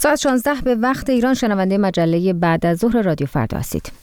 ساعت 16 به وقت ایران شنونده مجله بعد از ظهر رادیو فردا هستید.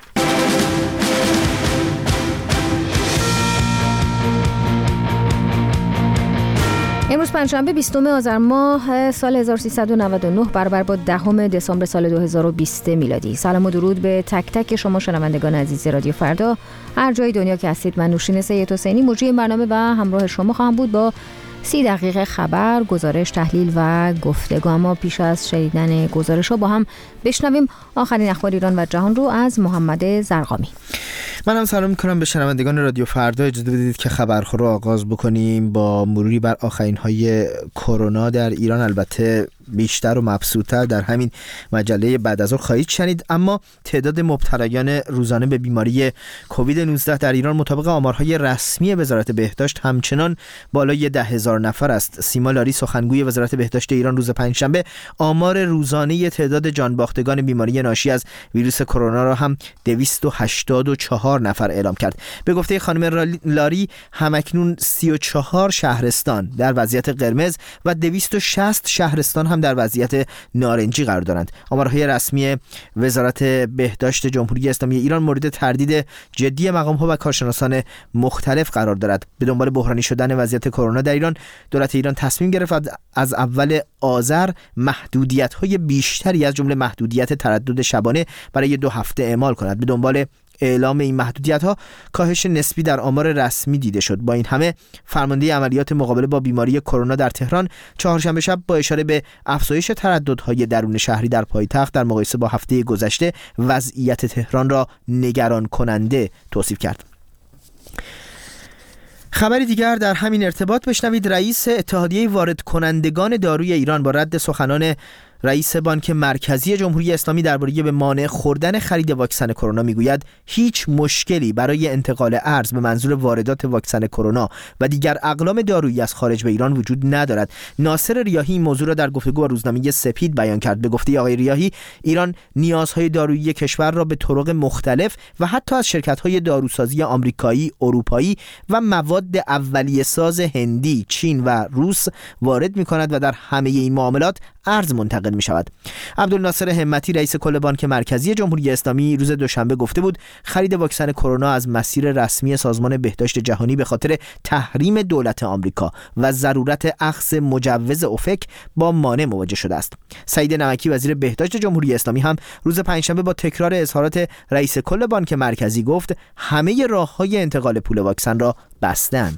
امروز پنجشنبه 20 آذر ماه سال 1399 برابر با 10 دسامبر سال 2020 میلادی. سلام و درود به تک تک شما شنوندگان عزیز رادیو فردا هر جای دنیا که هستید. من نوشین سید حسینی مجری برنامه و همراه شما خواهم بود با 30 دقیقه خبر، گزارش، تحلیل و گفتگو. اما پیش از شنیدن گزارش‌ها با هم بشنویم آخرین اخبار ایران و جهان رو از محمد زرقامی. من هم سلام می‌کنم به شنوندگان رادیو فردا. اجازه بدید که خبرها رو آغاز بکنیم با مروری بر آخرین‌های کرونا در ایران. البته بیشتر و مبسوط‌تر در همین مجله بعد از ظهر خواهید شنید. اما تعداد مبتلایان روزانه به بیماری کووید 19 در ایران مطابق آمارهای رسمی وزارت بهداشت همچنان بالای 10,000 نفر است. سیما لاری سخنگوی وزارت بهداشت ایران روز پنجشنبه آمار روزانه تعداد جانباختگان بیماری ناشی از ویروس کرونا را هم 284 نفر اعلام کرد. به گفته خانم لاری همکنون 34 شهرستان در وضعیت قرمز و 260 شهرستان هم در وضعیت نارنجی قرار دارند. آمارهای رسمی وزارت بهداشت جمهوری اسلامی ایران مورد تردید جدی مقام‌ها و کارشناسان مختلف قرار دارد. به دنبال بحرانی شدن وضعیت کرونا در ایران، دولت ایران تصمیم گرفت از اول آذر محدودیت‌های بیشتری از جمله محدودیت تردد شبانه برای 2 هفته اعمال کند. به دنبال اعلام این محدودیت‌ها کاهش نسبی در آمار رسمی دیده شد. با این همه فرمانده عملیات مقابله با بیماری کرونا در تهران چهارشنبه شب با اشاره به افزایش ترددهای درون شهری در پایتخت در مقایسه با هفته گذشته وضعیت تهران را نگران کننده توصیف کرد. خبری دیگر در همین ارتباط بشنوید. رئیس اتحادیه وارد کنندگان داروی ایران با رد سخنان رئیس بانک مرکزی جمهوری اسلامی درباره به مانع خوردن خرید واکسن کرونا میگوید هیچ مشکلی برای انتقال ارز به منظور واردات واکسن کرونا و دیگر اقلام دارویی از خارج به ایران وجود ندارد. ناصر ریاحی این موضوع را در گفتگو با روزنامه سپید بیان کرد. به گفته آقای ریاحی ایران نیازهای دارویی کشور را به طرق مختلف و حتی از شرکت‌های داروسازی آمریکایی، اروپایی و مواد اولیه ساز هندی، چین و روس وارد می‌کند و در همه این معاملات ارز منتقل می شود. عبدالناصر همتی رئیس کل بانک مرکزی جمهوری اسلامی روز دوشنبه گفته بود خرید واکسن کرونا از مسیر رسمی سازمان بهداشت جهانی به خاطر تحریم دولت آمریکا و ضرورت اخذ مجوز اوپک با مانع مواجه شده است. سعید نمکی وزیر بهداشت جمهوری اسلامی هم روز پنجشنبه با تکرار اظهارات رئیس کل بانک مرکزی گفت همه راه‌های انتقال پول واکسن را بستند.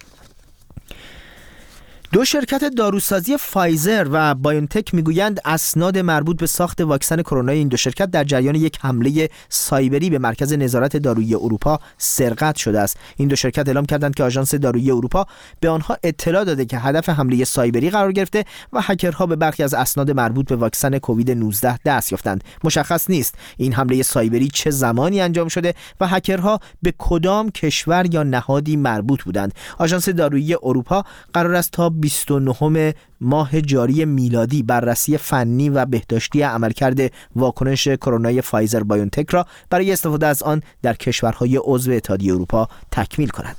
2 شرکت داروسازی فایزر و بایونتک میگویند اسناد مربوط به ساخت واکسن کرونا این 2 شرکت در جریان یک حمله سایبری به مرکز نظارت دارویی اروپا سرقت شده است. این 2 شرکت اعلام کردند که آژانس دارویی اروپا به آنها اطلاع داده که هدف حمله سایبری قرار گرفته و هکرها به برخی از اسناد مربوط به واکسن کووید 19 دست یافتند. مشخص نیست این حمله سایبری چه زمانی انجام شده و هکرها به کدام کشور یا نهادی مربوط بودند. آژانس دارویی اروپا قرار است تا 29 ماه جاری میلادی بررسی فنی و بهداشتی عملکرد واکنش کرونای فایزر بایونتک را برای استفاده از آن در کشورهای عضو اتحادیه اروپا تکمیل کند.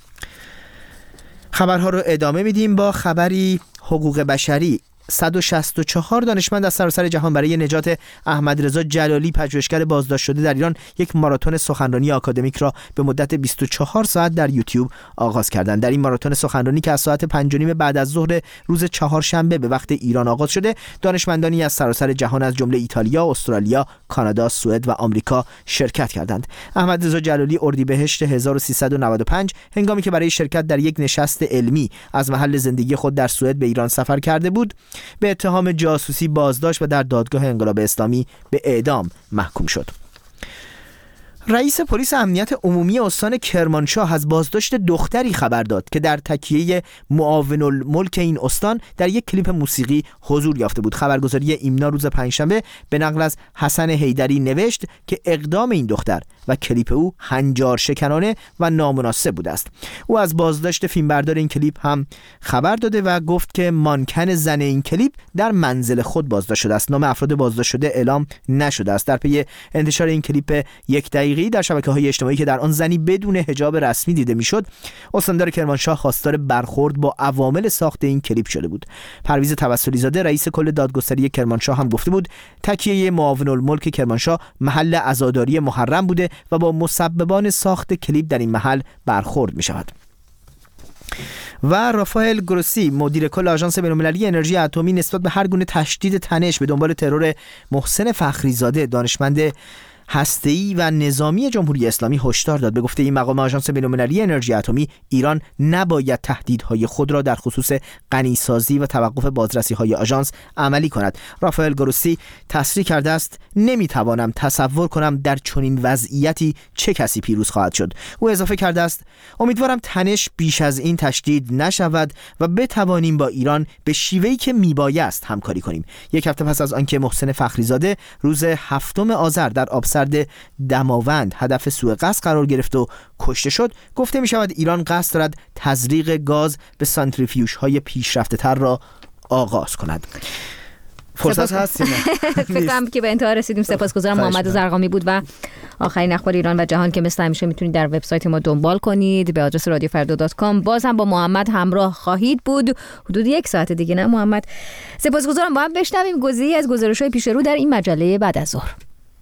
خبرها رو ادامه میدیم با خبری حقوق بشری. 164 دانشمند از سراسر جهان برای نجات احمدرضا جلالی پژوهشگر بازداشت شده در ایران یک ماراتون سخنرانی آکادمیک را به مدت 24 ساعت در یوتیوب آغاز کردند. در این ماراتون سخنرانی که از ساعت 5:30 بعد از ظهر روز چهارشنبه به وقت ایران آغاز شده، دانشمندانی از سراسر جهان از جمله ایتالیا، استرالیا، کانادا، سوئد و آمریکا شرکت کردند. احمدرضا جلالی اردیبهشت 1395 هنگامی که برای شرکت در یک نشست علمی از محل زندگی خود در سوئد به ایران سفر کرده بود، به اتهام جاسوسی بازداشت و در دادگاه انقلاب اسلامی به اعدام محکوم شد. رئیس پلیس امنیت عمومی استان کرمانشاه از بازداشت دختری خبر داد که در تکیه معاون الملک این استان در یک کلیپ موسیقی حضور یافته بود. خبرگزاری ایمنا روز پنجشنبه به نقل از حسن حیدری نوشت که اقدام این دختر و کلیپ او هنجار شکنانه و نامناسب بوده است. او از بازداشت فیلمبردار این کلیپ هم خبر داده و گفت که مانکن زن این کلیپ در منزل خود بازداشت شده است. نام افراد بازداشت شده اعلام نشده است. در پی انتشار این کلیپ 1 دقیقه دقیقه‌ای در شبکه‌های اجتماعی که در آن زنی بدون حجاب رسمی دیده میشد، استاندار کرمانشاه خواستار برخورد با عوامل ساخت این کلیپ شده بود. پرویز توسلی زاده رئیس کل دادگستری کرمانشاه هم گفته بود تکیه معاون الملک کرمانشاه محل عزاداری محرم بوده و با مسببان ساخت کلیپ در این محل برخورد می‌شود. و رافائل گروسی مدیر کل آژانس بین‌المللی انرژی اتمی نسبت به هر گونه تشدید تنش به دنبال ترور محسن فخریزاده دانشمند هسته‌ای و نظامی جمهوری اسلامی هشدار داد. به گفته این مقام آژانس بین‌المللی انرژی اتمی، ایران نباید تهدیدهای خود را در خصوص غنیسازی و توقف بازرسی‌های آژانس عملی کند. رافائل گروسی تصریح کرده است نمی‌توانم تصور کنم در چنین وضعیتی چه کسی پیروز خواهد شد. او اضافه کرده است امیدوارم تنش بیش از این تشدید نشود و بتوانیم با ایران به شیوهی که میبایست همکاری کنیم. یک هفته پس از آنکه محسن فخریزاده روز 7 آذر در آبسرد دماوند هدف سوء قصد قرار گرفت و کشته شد، گفته می شود ایران قصد دارد تزریق گاز به سانتریفیوژهای پیشرفته تر را آغاز کند. فرصت هست؟ فکرم که به انتها رسیدیم. سپاسگزارم. محمد زرقامی بود و آخرین اخبار ایران و جهان که مثل همیشه میتونید در وبسایت ما دنبال کنید به آدرس radiofarda.com. باز هم با محمد همراه خواهید بود حدود 1 ساعت دیگه. نه محمد؟ سپاسگزارم. با هم بشنویم گزیده‌ای از گزارش‌های پیش رو در این مجله بعد از ظهر.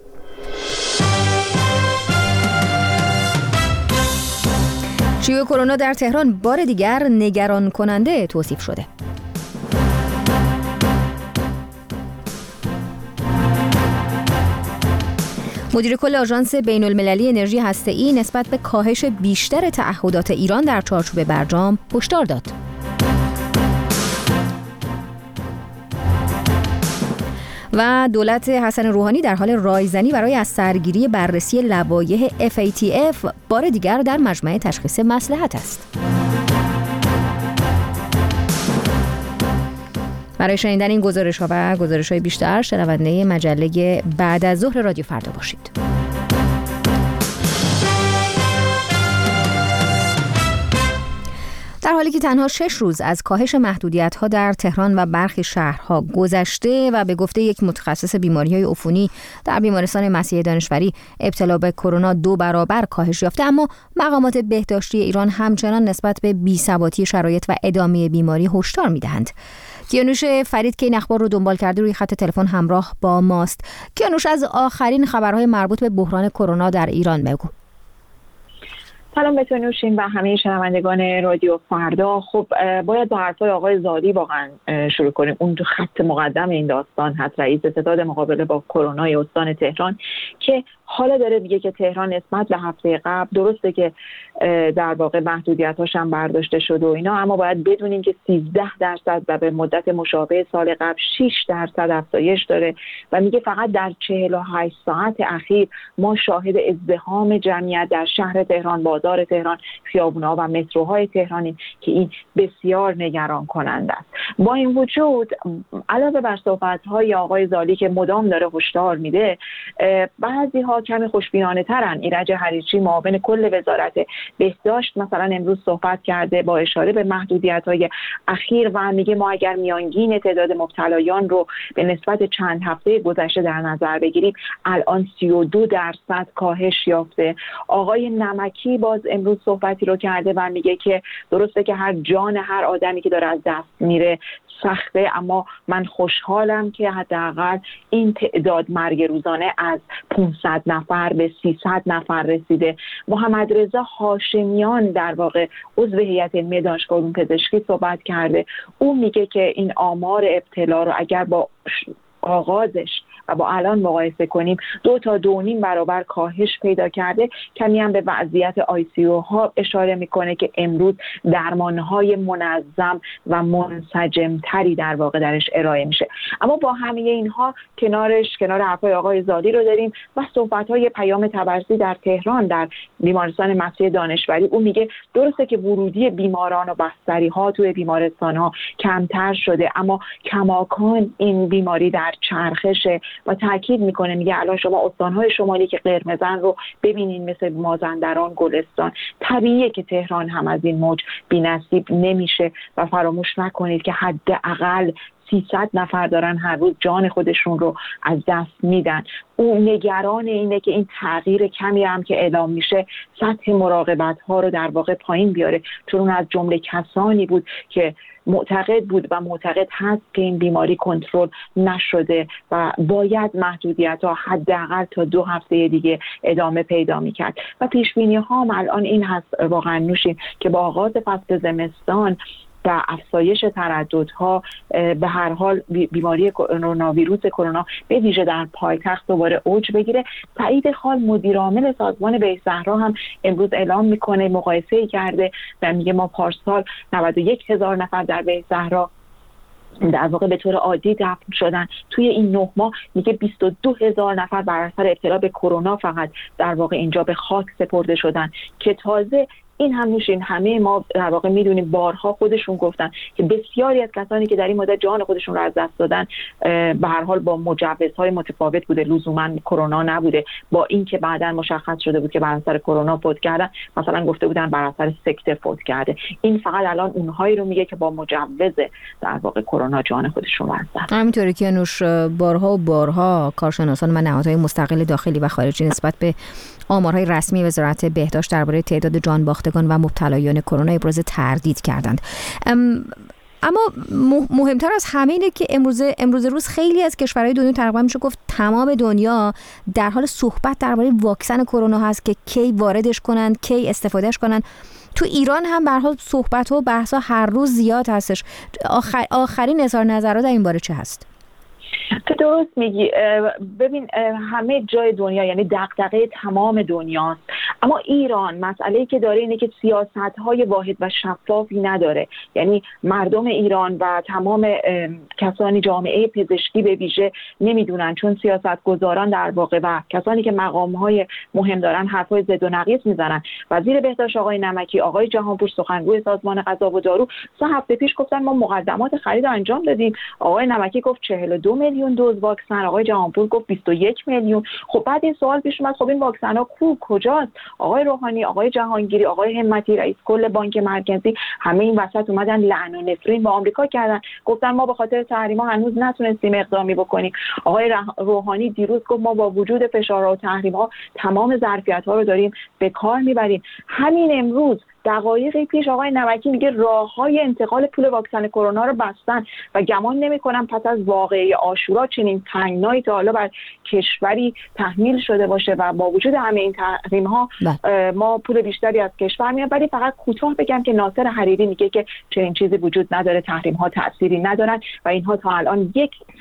شیوع کرونا در تهران بار دیگر نگران کننده توصیف شده. مدیر کل آژانس بین‌المللی انرژی هسته‌ای نسبت به کاهش بیشتر تعهدات ایران در چارچوب برجام هشدار داد. و دولت حسن روحانی در حال رایزنی برای از سرگیری بررسی لوایح FATF بار دیگر در مجمع تشخیص مصلحت است. برای شنیدن این گزارش‌ها و گزارش‌های بیشتر شنونده مجله بعد از ظهر رادیو فردا باشید. در حالی که تنها 6 روز از کاهش محدودیت‌ها در تهران و برخی شهرها گذشته و به گفته یک متخصص بیماری‌های عفونی در بیمارستان مسیح دانشوری ابتلا به کرونا 2 برابر کاهش یافته، اما مقامات بهداشتی ایران همچنان نسبت به بی‌ثباتی شرایط و ادامه بیماری هشدار می‌دهند. کیانوش فرید که این اخبار رو دنبال کرده روی خط تلفن همراه با ماست. کیانوش، از آخرین خبرهای مربوط به بحران کرونا در ایران بگو. سلام به تو نوشین و همه شنوندگان رادیو فردا. خب باید با حرفای آقای زادی واقعا شروع کنیم. اون تو خط مقدم این داستان هست رئیس ستاد مقابله با کرونا استان تهران که حالا داره میگه که تهران نسبت به هفته قبل درسته که در واقع محدودیت‌هاش هم برداشته شده و اینا، اما باید بدونیم که 13% و به مدت مشابه سال قبل 6% افزایش داره و میگه فقط در 48 ساعت اخیر ما شاهد ازدحام جمعیت در شهر تهران، بازار تهران، خیابون‌ها و متروهای تهرانیم که این بسیار نگران کننده است. با این وجود علاوه بر صحبت‌های آقای زالی که مدام داره هشدار میده، بعضی‌ها کمی خوشبینانه ترن. ایرج حریچی معاون کل وزارت بهداشت مثلا امروز صحبت کرده با اشاره به محدودیت‌های اخیر و میگه ما اگر میانگین تعداد مبتلایان رو به نسبت چند هفته گذشته در نظر بگیریم الان 32% کاهش یافته. آقای نمکی باز امروز صحبتی رو کرده و میگه که درسته که هر جان هر آدمی که داره از دست میره سخته، اما من خوشحالم که حداقل این تعداد مرگ روزانه از 500 نفر به 300 نفر رسیده. محمد رضا هاشمیان در واقع عضو هیئت علمی دانشگاه علوم پزشکی صحبت کرده. او میگه که این آمار ابتلا رو اگر با آغازش و با الان مقایسه کنیم 2 تا 2.5 برابر کاهش پیدا کرده. کمی هم به وضعیت ICU ها اشاره میکنه که امروز درمانهای منظم و منسجم تری در واقع درش ارائه میشه. اما با همه اینها کنار حرفای آقای زادی رو داریم و صحبت‌های پیام طبرسی در تهران در بیمارستان مسیح دانشوری. او میگه درسته که ورودی بیماران و بستری ها توی بیمارستان ها کمتر شده، اما کماکان این بیماری در چرخش و تاکید میکنه، میگه الان شما استانهای شمالی که قرمزن رو ببینین، مثل مازندران، گلستان. طبیعیه که تهران هم از این موج بی‌نصیب نمیشه و فراموش نکنید که حداقل 300 نفر دارن هر روز جان خودشون رو از دست میدن. اون نگران اینه که این تغییر کمی هم که اعلام میشه سطح مراقبت ها رو در واقع پایین بیاره، چون اون از جمله کسانی بود که معتقد بود و معتقد هست که این بیماری کنترل نشده و باید محدودیت ها حداقل تا 2 هفته دیگه ادامه پیدا میکرد. و پیش بینی ها الان این هست واقعا نوشین که با آغاز فصل زمستان و افزایش ترددها به هر حال بیماری ویروس کرونا به ویژه در پایتخت دوباره اوج بگیره. سعید خال مدیر عامل سازمان بهزهرا هم امروز اعلام میکنه، مقایسه کرده و میگه ما پارسال 91,000 نفر در بهزهرا در واقع به طور عادی دفن شدن، توی این 9 ماه میگه 22,000 نفر بر اثر ابتلا به کرونا فقط در واقع اینجا به خاک سپرده شدن که تازه این هم نوشین همه ما در واقع میدونیم، بارها خودشون گفتن که بسیاری از کسانی که در این مدت جان خودشون رو از دست دادن به هر حال با مجوزهای متفاوت بوده، لزوما کرونا نبوده، با اینکه بعداً مشخص شده بود که بر اثر کرونا فوت کردن، مثلا گفته بودن بر اثر سکته فوت کرده. این فقط الان اونهایی رو میگه که با مجوز در واقع کرونا جان خودشون رو از دست. همینطوری که نوش بارها کارشناسان و نهادهای مستقل داخلی و خارجی نسبت به آمارهای رسمی وزارت بهداشت درباره تعداد جان باختگان و مبتلایان کرونا ابراز تردید کردند. اما مهمتر از همه اینه که امروز روز خیلی از کشورهای دنیا، تقریبا میشه گفت تمام دنیا، در حال صحبت درباره واکسن کرونا هست که کی واردش کنند، کی استفادهش کنند. تو ایران هم به هر حال صحبت و بحثا هر روز زیاد هستش. آخرین اظهار نظرات در این باره چه هست؟ تو درست میگی. ببین همه جای دنیا، یعنی دغدغه تمام دنیاست، اما ایران مسئله‌ای که داره اینه که سیاست‌های واحد و شفافی نداره. یعنی مردم ایران و تمام کسانی جامعه پزشکی به ویژه نمیدونن، چون سیاستگزاران در واقع و کسانی که مقام‌های مهم دارن حرفای زد و نقیض میزنن. وزیر بهداشت آقای نمکی، آقای جهانپور سخنگوی سازمان غذا و دارو 3 هفته پیش گفتن ما مقدمات خرید انجام دادیم. آقای نمکی گفت 42 میلیون دوز واکسن، آقای جهانپور گفت 21 میلیون. خب بعد این سوال پیش اومد، خب این واکسن ها کجاست؟ آقای روحانی، آقای جهانگیری، آقای همتی رئیس کل بانک مرکزی همه این وسط اومدن لعن و نفرین با آمریکا کردن، گفتن ما به خاطر تحریم‌ها هنوز نتونستیم اقدامی بکنیم. آقای روحانی دیروز گفت ما با وجود فشارها و تحریم‌ها تمام ظرفیت‌ها رو داریم به کار میبریم. همین امروز دقایقی پیش آقای نمکی میگه راه‌های انتقال پول واکسن کرونا رو بستن و گمان نمی‌کنم پس از واقعه عاشورا چنین تنگنایی تا حالا بر کشوری تحمیل شده باشه و با وجود همه این تحریم‌ها ما پول بیشتری از کشور میاد. ولی فقط کوتاه بگم که ناصر حریری میگه که چنین چیزی وجود نداره، تحریم‌ها تأثیری ندارن و اینها تا الان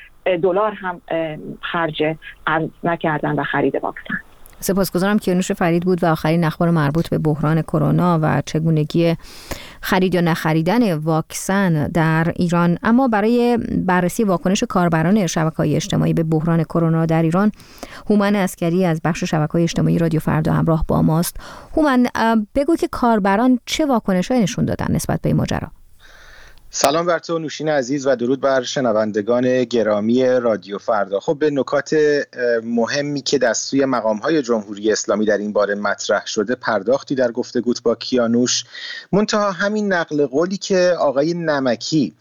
$1 هم خرج نکردن و خرید واکسن. سپاسگزارم. کیانوش فرید بود و آخرین اخبار مربوط به بحران کرونا و چگونگی خرید یا نخریدن واکسن در ایران. اما برای بررسی واکنش کاربران شبکه‌های اجتماعی به بحران کرونا در ایران، هومن عسکری از بخش شبکه‌های اجتماعی رادیو فردا همراه با ماست. هومن، بگو که کاربران چه واکنش‌هایی نشون دادن نسبت به این ماجرا؟ سلام بر تو نوشین عزیز و درود بر شنوندگان گرامی رادیو فردا. خب به نکات مهمی که از سوی مقام‌های جمهوری اسلامی در این باره مطرح شده پرداختی در گفتگوت با کیانوش. منتها همین نقل قولی که آقای نمکی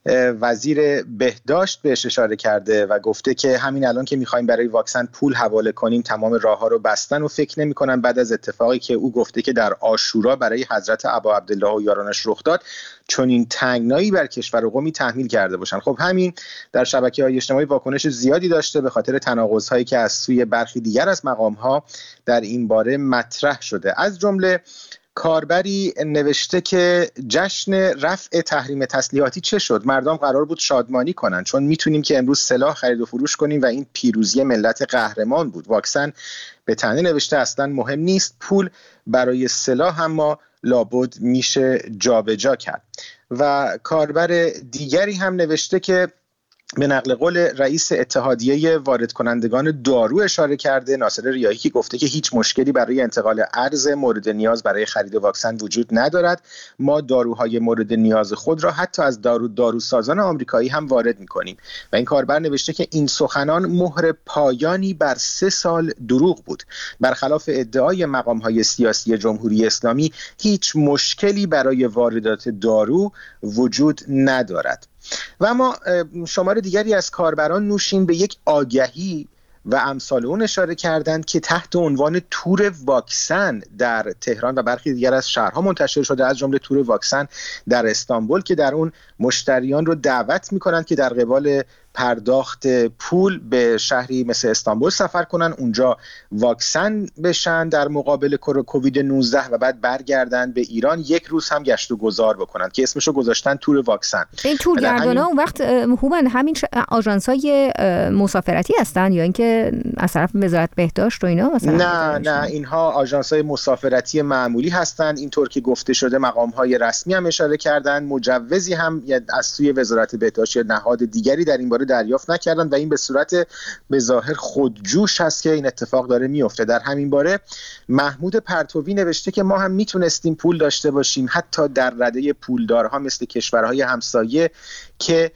وزیر بهداشت بهش اشاره کرده و گفته که همین الان که می‌خوایم برای واکسن پول حواله کنیم تمام راه‌ها رو بستن و فکر نمی‌کنن بعد از اتفاقی که او گفته که در عاشورا برای حضرت ابا عبدالله و یارانش رخ داد چون این تنگنایی بر کشور و قومی تحمیل کرده باشن. خب همین در شبکه‌های اجتماعی واکنش زیادی داشته به خاطر تناقض‌هایی که از سوی برخی دیگر از مقام‌ها در این باره مطرح شده. از جمله کاربری نوشته که جشن رفع تحریم تسلیحاتی چه شد؟ مردم قرار بود شادمانی کنن چون میتونیم که امروز سلاح خرید و فروش کنیم و این پیروزی ملت قهرمان بود. واکسن به تنه نوشته اصلا مهم نیست، پول برای سلاح هم ما لابد میشه جابجا کرد. و کاربر دیگری هم نوشته که به نقل قول رئیس اتحادیه وارد کنندگان دارو اشاره کرده، ناصر ریاحی، که گفته که هیچ مشکلی برای انتقال ارز مورد نیاز برای خرید واکسن وجود ندارد. ما داروهای مورد نیاز خود را حتی از داروسازان آمریکایی هم وارد می‌کنیم. و این کاربر نوشته که این سخنان مهر پایانی بر 3 سال دروغ بود. برخلاف ادعای مقام‌های سیاسی جمهوری اسلامی هیچ مشکلی برای واردات دارو وجود ندارد. و اما شمار دیگری از کاربران نوشین به یک آگهی و امثال اون اشاره کردند که تحت عنوان تور واکسن در تهران و برخی دیگر از شهرها منتشر شده، از جمله تور واکسن در استانبول، که در اون مشتریان رو دعوت می‌کنند که در قبال پرداخت پول به شهری مثل استانبول سفر کنن، اونجا واکسن بشن در مقابل کووید 19 و بعد برگردن به ایران، 1 روز هم گشت و گذار بکنن که اسمشو گذاشتن تور واکسن. این تورگردانا اون وقت هومن همین آژانس‌های مسافرتی هستن یا اینکه از طرف وزارت بهداشت و اینا مثلا؟ نه اینها آژانس‌های مسافرتی معمولی هستن. اینطور که گفته شده مقام‌های رسمی هم اشاره کردن، مجوزی هم از سوی وزارت بهداشت یا نهاد دیگری در این باره دریافت نکردن و این به صورت به ظاهر خودجوش هست که این اتفاق داره میفته. در همین باره محمود پرتوی نوشته که ما هم میتونستیم پول داشته باشیم حتی در رده پولدارها مثل کشورهای همسایه که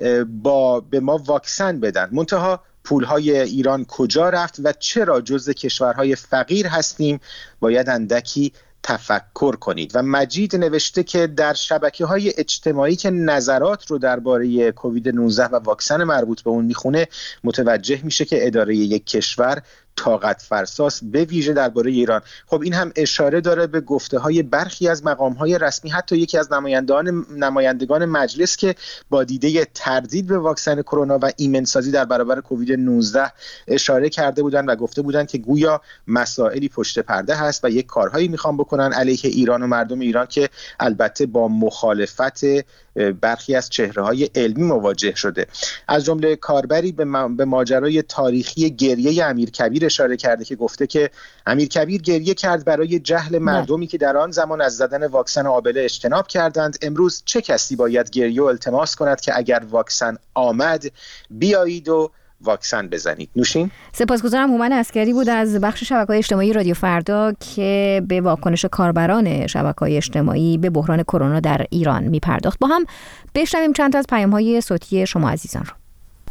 به ما واکسن بدن، منتها پولهای ایران کجا رفت و چرا جزء کشورهای فقیر هستیم؟ باید اندکی تفکر کنید. و مجید نوشته که در شبکه‌های اجتماعی که نظرات رو درباره کووید 19 و واکسن مربوط به اون میخونه متوجه میشه که اداره یک کشور طاقت فرساست، به ویژه درباره ایران. خب این هم اشاره داره به گفته‌های برخی از مقام‌های رسمی، حتی یکی از نمایندگان مجلس که با دیده تردید به واکسن کرونا و ایمنسازی در برابر کووید 19 اشاره کرده بودند و گفته بودند که گویا مسائلی پشت پرده هست و یک کارهایی میخوان بکنن علیه ایران و مردم ایران که البته با مخالفت برخی از چهره‌های علمی مواجه شده. از جمله کاربری به ماجرای تاریخی گریه امیرکبیر اشاره کرده که گفته که امیرکبیر گریه کرد برای جهل مردمی که در آن زمان از زدن واکسن آبله اجتناب کردند. امروز چه کسی باید گریه و التماس کند که اگر واکسن آمد بیایید و واکسن بزنید؟ نوشین. سپاسگزارم. هومن عسکری بود از بخش شبکه‌های اجتماعی رادیو فردا که به واکنش کاربران شبکه‌های اجتماعی به بحران کرونا در ایران می‌پرداخت. با هم بشنویم چند تا از پیام‌های صوتی شما عزیزان رو.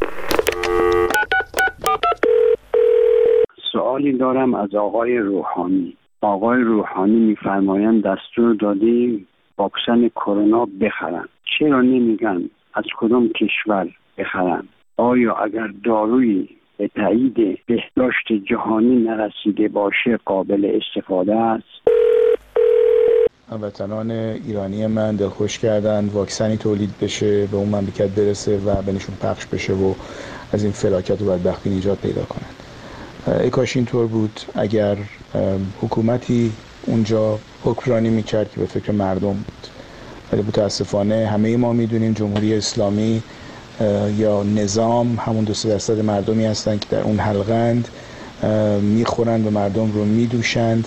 سوالی دارم از آقای روحانی. آقای روحانی می‌فرمایند دستور دادیم واکسن کرونا بخرن. چرا نمیگن از کدام کشور بخرن؟ آیا اگر دارویی به تایید بهداشت جهانی نرسیده باشه قابل استفاده است؟ هموطنان ایرانی من دلخوش کردن واکسنی تولید بشه، به اون مملکت برسه و بینشون پخش بشه و از این فلاکت و بدبختی نجات پیدا کنن. ای کاش اینطور بود، اگر حکومتی اونجا حکمرانی میکرد که به فکر مردم بود. ولی متاسفانه همه ما میدونیم جمهوری اسلامی یا نظام همون 2% مردمی هستند که در اون حلقند، میخورند و مردم رو میدوشند.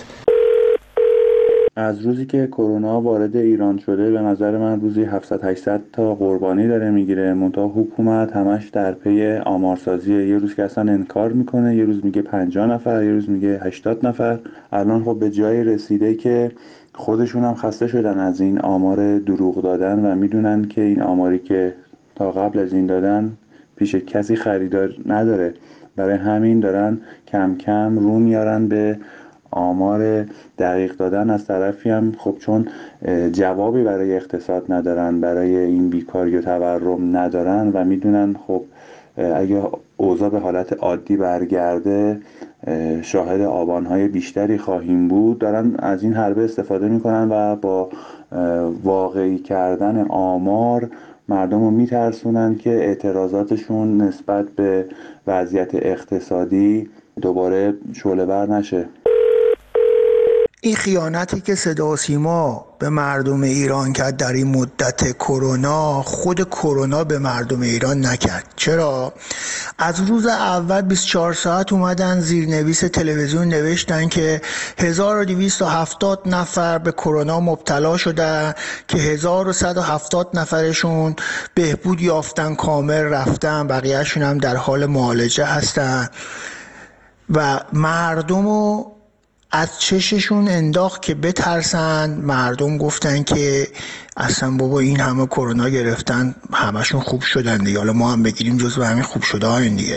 از روزی که کرونا وارد ایران شده به نظر من روزی 700-800 تا قربانی داره میگیره، منتها حکومت همش در پی آمارسازیه. یه روز که اصلا انکار میکنه، یه روز میگه 50 نفر، یه روز میگه 80 نفر. الان خب به جایی رسیده که خودشون هم خسته شدن از این آمار دروغ دادن و میدونن که این آماری که تا قبل از این دادن پیش کسی خریدار نداره. برای همین دارن کم کم رو میارن به آمار دقیق دادن. از طرفی هم خب چون جوابی برای اقتصاد ندارن، برای این بیکاری و تورم ندارن و میدونن خب اگه اوضاع به حالت عادی برگرده شاهد آبانهای بیشتری خواهیم بود، دارن از این حربه استفاده میکنن و با واقعی کردن آمار مردم رو میترسونن که اعتراضاتشون نسبت به وضعیت اقتصادی دوباره شعله‌ور نشه. این خیانتی که صدا و سیما به مردم ایران کرد در این مدت کرونا، خود کرونا به مردم ایران نکرد. چرا؟ از روز اول 24 ساعت اومدن زیرنویس تلویزیون نوشتن که 1270 نفر به کرونا مبتلا شدن که 1170 نفرشون بهبود یافتن، کامل رفتن، بقیهشون هم در حال معالجه هستن و مردمو از چششون انداخت که بترسن. مردم گفتن که اصلا بابا این همه کرونا گرفتن همشون خوب شدن دیگه، حالا ما هم بگیریم جزو همین خوب شده ها دیگه.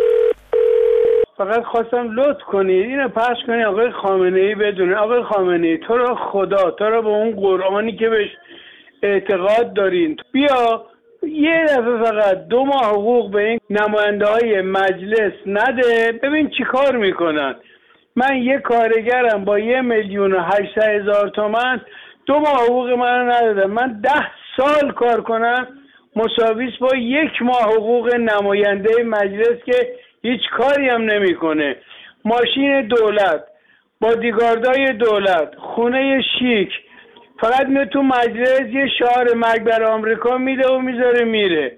فقط خواستم لطف کنید اینو پخش کنید آقای خامنه‌ای بدونه. آقای خامنه‌ای تو رو خدا، تو رو به اون قرآنی که بهش اعتقاد دارین بیا یه دفعه فقط 2 ماه حقوق به این نماینده‌های مجلس نده ببین چی کار میکنن. من یه کارگرم با 1,800,000 تومان 2 ماه حقوق منو ندادم. من 10 سال کار کنم مساویس با 1 ماه حقوق نماینده مجلس که هیچ کاری هم نمیکنه. ماشین دولت، بادیگاردای دولت، خونه شیک، فقط میاد تو مجلس یه شعار مرگ بر آمریکا میده و میذاره میره.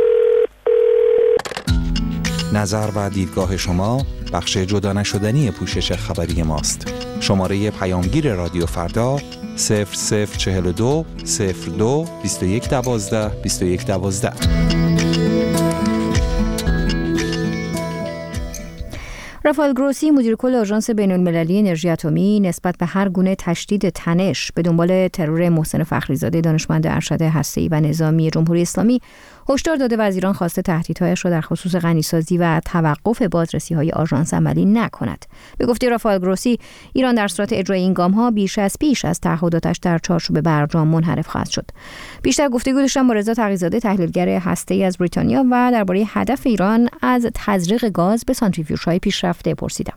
نظر و دیدگاه شما بخش جدا نشدنی پوشش خبری ماست. شماره پیامگیر رادیو فردا 0042 02 21 12 21 12. رافائل گروسی مدیر کل آژانس بین‌المللی انرژی اتمی نسبت به هر گونه تشدید تنش به دنبال ترور محسن فخریزاده دانشمند ارشد هسته‌ای و نظامی جمهوری اسلامی هشدار داده و از ایران خواسته تهدیدهایش را در خصوص غنیسازی و توقف بازرسی‌های آژانس عملی نکند. به گفته رافائل گروسی ایران در صورت اجرای این گام‌ها بیش از تعهداتش در چارچوب برجام منحرف خواهد شد. بیشتر گفتگو داشتم با رضا تقی‌زاده تحلیلگر هسته‌ای از بریتانیا و درباره هدف ایران از تزریق گاز به سانتریفیوژهای پیشرفته پرسیدم.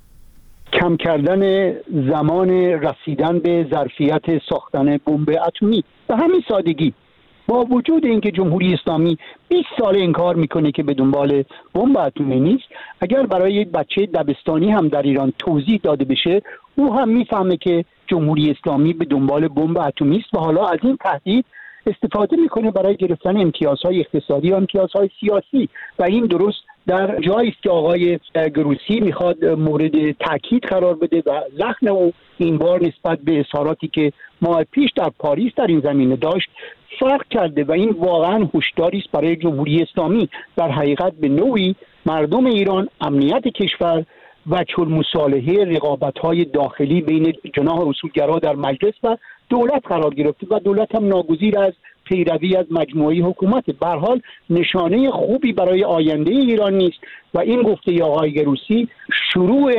کم کردن زمان رسیدن به ظرفیت ساختن بمب اتمی. به همین سادگی با وجود اینکه جمهوری اسلامی 20 سال این کار میکنه که به دنبال بمب اتمی نیست، اگر برای یک بچه دبستانی هم در ایران توضیح داده بشه او هم میفهمه که جمهوری اسلامی به دنبال بمب اتمی است و حالا از این تهدید استفاده میکنه برای گرفتن امتیازهای اقتصادی و امتیازهای سیاسی و این درست در جایی است که آقای گروسی میخواد مورد تاکید قرار بده و لحن او این بار نسبت به اظهاراتی که ماه پیش در پاریس در این زمینه داشت فرق کرده و این واقعا هشداری است برای جمهوری اسلامی. در حقیقت به نوعی مردم ایران، امنیت کشور و مصالحه رقابت‌های داخلی بین جناح اصولگرا در مجلس و دولت قرار گرفته و دولت هم ناگزیر از پیروی از مجموعه حکومت. به هر حال نشانه خوبی برای آینده ایران نیست و این گفته آقای گروسی شروع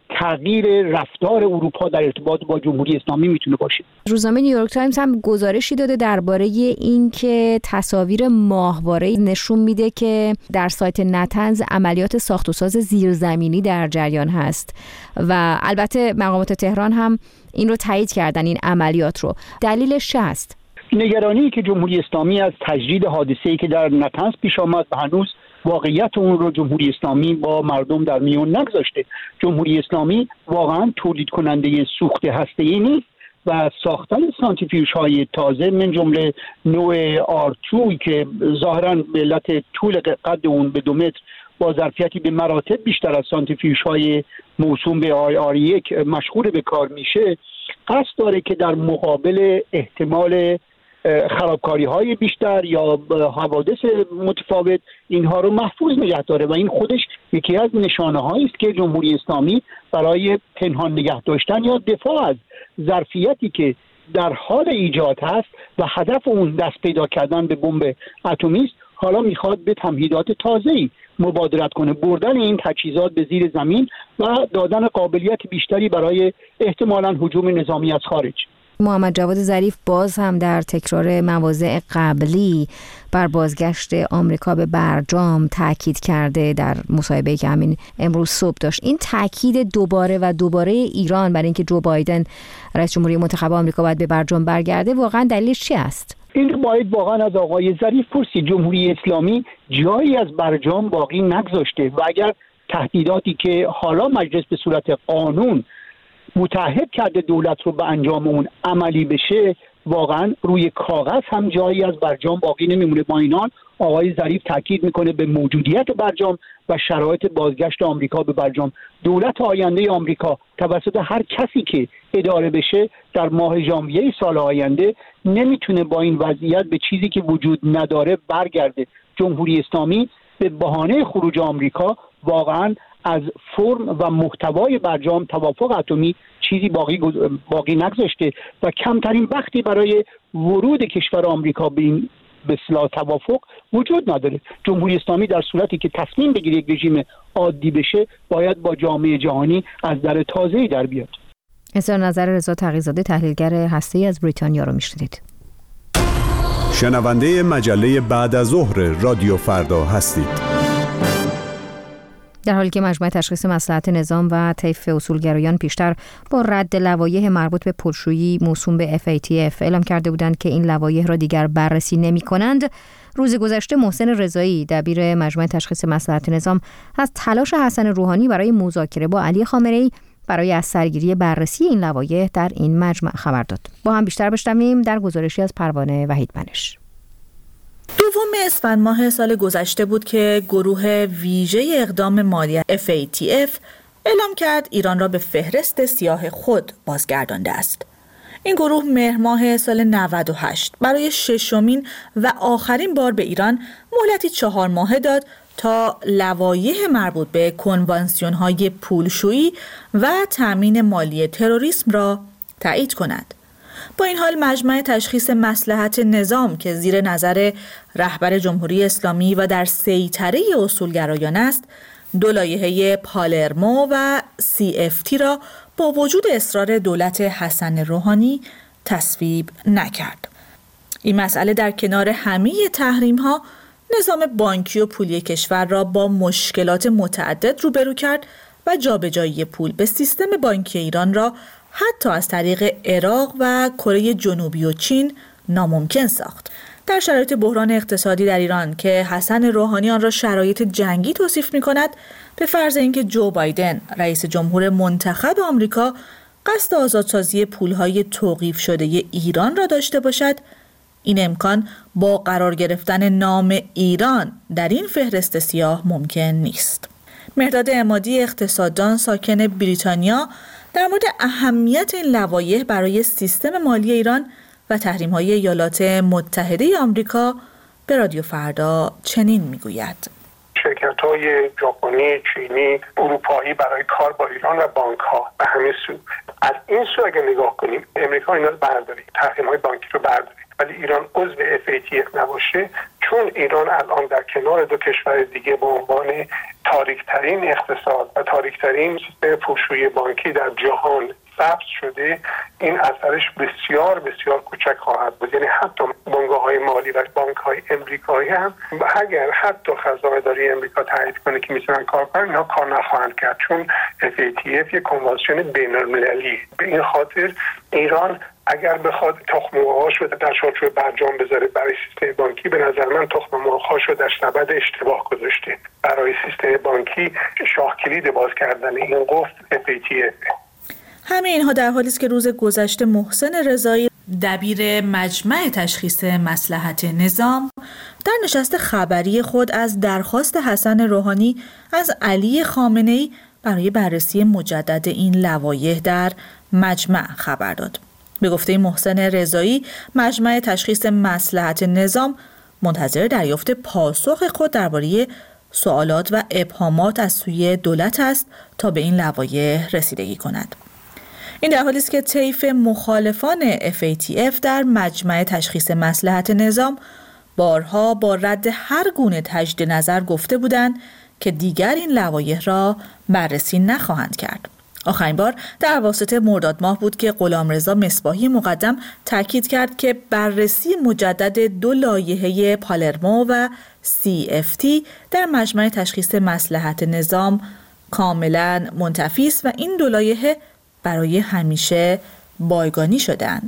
تغییر رفتار اروپا در ارتباط با جمهوری اسلامی میتونه باشه. روزنامه نیویورک تایمز هم گزارشی داده درباره اینکه تصاویر ماهواره نشون میده که در سایت نتنز عملیات ساخت و ساز زیرزمینی در جریان هست و البته مقامات تهران هم این رو تایید کردن، این عملیات رو. دلیلش چه است؟ نگرانی که جمهوری اسلامی از تجدید حادثه‌ای که در نتنز پیش آمد و هنوز واقعیت اون رو جمهوری اسلامی با مردم در میون نگذاشته. جمهوری اسلامی واقعا تولید کننده سوخت هسته‌ای نیست و ساختن سانتریفیوژهای تازه من جمله نوع آرتوی که ظاهراً به علت طول قد اون به 2 متر با ظرفیتی به مراتب بیشتر از سانتریفیوژهای موسوم به آر1 مشغول به کار میشه، قصد داره که در مقابل احتمال خرابکاری‌های بیشتر یا حوادث متفاوت اینها رو محفوظ نگه داره و این خودش یکی از نشانه‌هایی است که جمهوری اسلامی برای پنهان نگه داشتن یا دفاع از ظرفیتی که در حال ایجاد هست و هدف اون دست پیدا کردن به بمب اتمی است حالا میخواد به تمهیدات تازه‌ای مبادرت کنه، بردن این تجهیزات به زیر زمین و دادن قابلیت بیشتری برای احتمالاً هجوم نظامی از خارج. محمد جواد ظریف باز هم در تکرار مواضع قبلی بر بازگشت آمریکا به برجام تاکید کرده در مصاحبه‌ای که همین امروز صبح داشت. این تاکید دوباره ایران برای اینکه جو بایدن رئیس جمهوری منتخب آمریکا باید به برجام برگرده واقعا دلیلش چی است؟ این باید واقعا از آقای ظریف پرسید. جمهوری اسلامی جایی از برجام باقی نگذاشته و اگر تهدیداتی که حالا مجلس به صورت قانون متعهد کرده دولت رو به انجام اون عملی بشه، واقعا روی کاغذ هم جایی از برجام باقی نمیمونه. با اینان آقای ظریف تاکید میکنه به موجودیت برجام و شرایط بازگشت آمریکا به برجام. دولت آینده آمریکا توسط هر کسی که اداره بشه در ماه ژانویه سال آینده نمیتونه با این وضعیت به چیزی که وجود نداره برگرده. جمهوری اسلامی به بهانه خروج آمریکا واقعا از فرم و محتوای برجام توافق اتمی چیزی باقی نگذاشته و کمترین وقتی برای ورود کشور آمریکا به این به اصطلاح توافق وجود نداره. جمهوری اسلامی در صورتی که تصمیم بگیره یک رژیم عادی بشه باید با جامعه جهانی از در تازه‌ای در بیاد. اظهار نظر رضا تقی‌زاده تحلیلگر هسته‌ای از بریتانیا رو میشنوید. شنونده مجله بعد از ظهر رادیو فردا هستید. در حالی که مجمع تشخیص مصلحت نظام و طیف اصولگرایان پیشتر با رد لوایح مربوط به پولشویی موسوم به FATF اعلام کرده بودند که این لوایح را دیگر بررسی نمی‌کنند، روز گذشته محسن رضایی دبیر مجمع تشخیص مصلحت نظام از تلاش حسن روحانی برای مذاکره با علی خامنه‌ای برای از سرگیری بررسی این لوایح در این مجمع خبر داد. با هم بیشتر بشنویم در گزارشی از پروانه وحیدمنش. دوم اسفند ماه سال گذشته بود که گروه ویژه اقدام مالی FATF اعلام کرد ایران را به فهرست سیاه خود بازگردانده است. این گروه مهر ماه سال 98 برای ششمین و آخرین بار به ایران مهلتی 4 ماهه داد تا لوایح مربوط به کنوانسیون‌های پولشویی و تامین مالی تروریسم را تایید کند. با این حال مجمع تشخیص مصلحت نظام که زیر نظر رهبر جمهوری اسلامی و در سیطره اصولگرایان است، 2 لایحه پالرمو و CFT را با وجود اصرار دولت حسن روحانی تصویب نکرد. این مسئله در کنار همه تحریم‌ها نظام بانکی و پولی کشور را با مشکلات متعدد روبرو کرد و جابجایی پول به سیستم بانکی ایران را حتی از طریق عراق و کره جنوبی و چین ناممکن ساخت. در شرایط بحران اقتصادی در ایران که حسن روحانی آن را شرایط جنگی توصیف می‌کند، به فرض اینکه جو بایدن رئیس جمهور منتخب آمریکا قصد آزادسازی پول‌های توقیف شده ایران را داشته باشد، این امکان با قرار گرفتن نام ایران در این فهرست سیاه ممکن نیست. مهرداد عمادی اقتصاددان ساکن بریتانیا در مورد اهمیت این لوایح برای سیستم مالی ایران و تحریم‌های ایالات متحده آمریکا به رادیو فردا چنین میگوید: شرکت‌های ژاپنی، چینی، اروپایی برای کار با ایران و بانک‌ها به همین سو. از این سو اگه نگاه کنیم، امریکا اینا رو برداره، تحریم‌های بانکی رو برداره، ولی ایران عضو FATF نباشه، چون ایران الان در کنار 2 کشور دیگه به عنوان تاریک‌ترین اقتصاد و تاریک‌ترین سیستم پولشویی بانکی در جهان ثبت شده، این اثرش بسیار بسیار کوچک خواهد بود. یعنی حتی بنگاه‌های مالی و بانک‌های امریکایی هم اگر حتی خزانه داری امریکا تایید کنه که میتونن کار کنن، اینا کار نخواهند کرد، چون FATF یک کنوانسیون بین‌المللی. به این خاطر ایران اگر بخواد تخم مرغ‌هاش رو در چارچوب برجام بذاره برای سیستم بانکی، به نظر من تخم مرغ‌هاش رو در سبد اشتباه گذاشته. برای سیستم بانکی شاه کلید باز کردن این قفل FATF. همه اینها در حالی است که روز گذشته محسن رضایی دبیر مجمع تشخیص مصلحت نظام در نشست خبری خود از درخواست حسن روحانی از علی خامنه‌ای برای بررسی مجدد این لوایح در مجمع خبر داد. به گفته محسن رضایی، مجمع تشخیص مصلحت نظام منتظر دریافت پاسخ خود درباره سوالات و ابهامات از سوی دولت است تا به این لوایح رسیدگی کند. این در حالی است که طیف مخالفان FATF در مجمع تشخیص مصلحت نظام بارها با رد هر گونه تجدید نظر گفته بودند که دیگر این لوایح را بررسی نخواهند کرد. آخرین بار در اواسط مرداد ماه بود که غلامرضا مصباحی مقدم تاکید کرد که بررسی مجدد 2 لایحه پالرمو و CFT در مجمع تشخیص مصلحت نظام کاملا منتفی است و این 2 لایحه برای همیشه بایگانی شدند.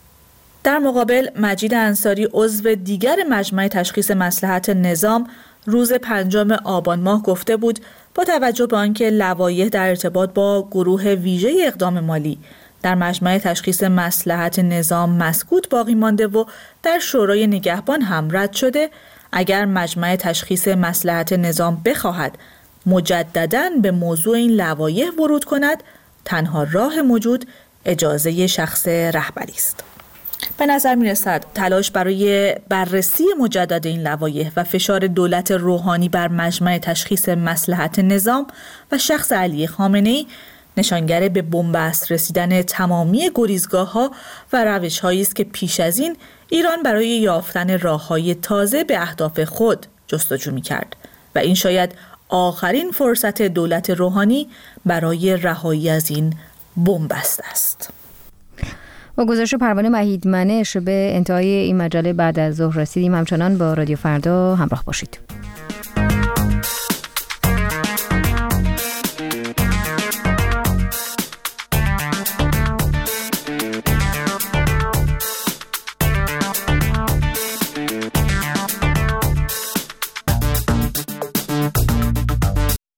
در مقابل مجید انصاری عضو دیگر مجمع تشخیص مصلحت نظام روز 5 آبان ماه گفته بود با توجه به آنکه لوایح در ارتباط با گروه ویژه اقدام مالی در مجمع تشخیص مصلحت نظام مسکوت باقی مانده و در شورای نگهبان هم رد شده، اگر مجمع تشخیص مصلحت نظام بخواهد مجدداً به موضوع این لوایح ورود کند، تنها راه موجود اجازه شخص رهبری است. به نظر می رسد تلاش برای بررسی مجدد این لوایح و فشار دولت روحانی بر مجمع تشخیص مصلحت نظام و شخص علی خامنه‌ای نشانگر به بنبست رسیدن تمامی گریزگاه‌ها و روش‌هایی است که پیش از این ایران برای یافتن راه‌های تازه به اهداف خود جستجو می‌کرد و این شاید آخرین فرصت دولت روحانی برای رهایی از این بنبست است. با گزارش پروانه وحیدمنش به انتهای این مجله بعد از ظهر رسیدیم. همچنان با رادیو فردا همراه باشید.